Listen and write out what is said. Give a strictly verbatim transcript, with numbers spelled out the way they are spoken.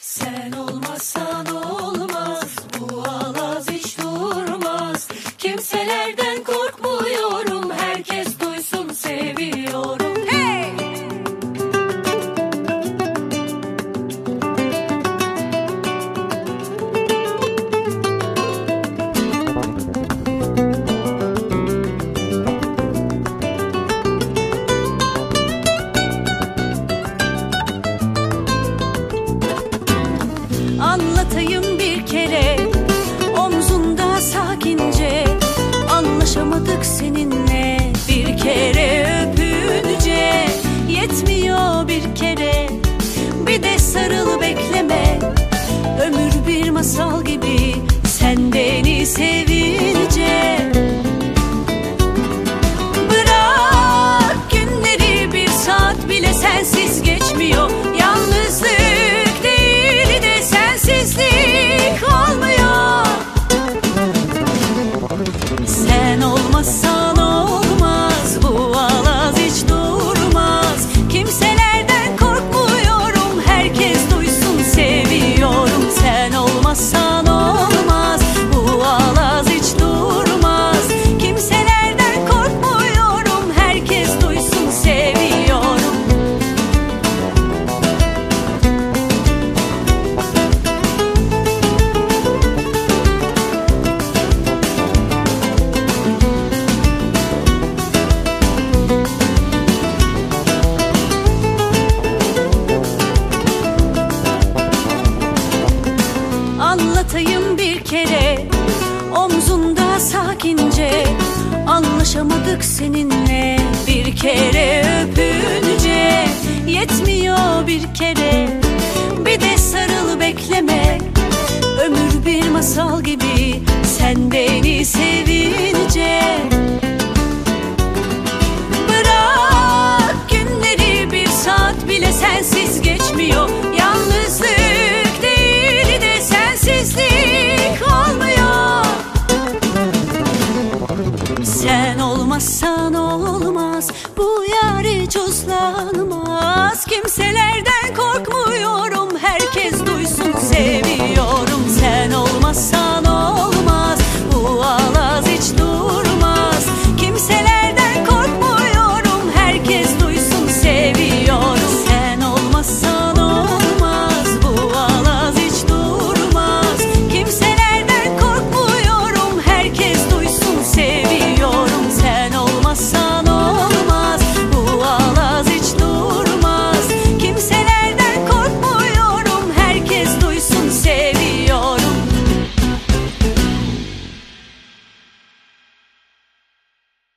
Sen olmazsan olmaz, bu alaz hiç durmaz. Kimselerden korkmuyorum, herkes duysun seviyorum. Hey! Anlatayım bir kere, omzunda sakince. Anlaşamadık seninle, bir kere öpünce. Yetmiyor bir kere, bir de sarıl bekleme. Ömür bir masal gibi, sen beni sevince. Bırak günleri, bir saat bile sensiz geçmiyor. Yalnızlık olmuyor. Sen olmazsan olmaz, bu alaz hiç durmaz. Kimselerden korkmuyorum, herkes duysun seviyorum. Sen olmazsan olmaz, bu alaz hiç durmaz. Kimselerden korkmuyorum, herkes duysun seviyorum. Anlatayım bir kere, omzunda sakince. Anlaşamadık seninle, bir kere öpünce. Yetmiyor bir kere,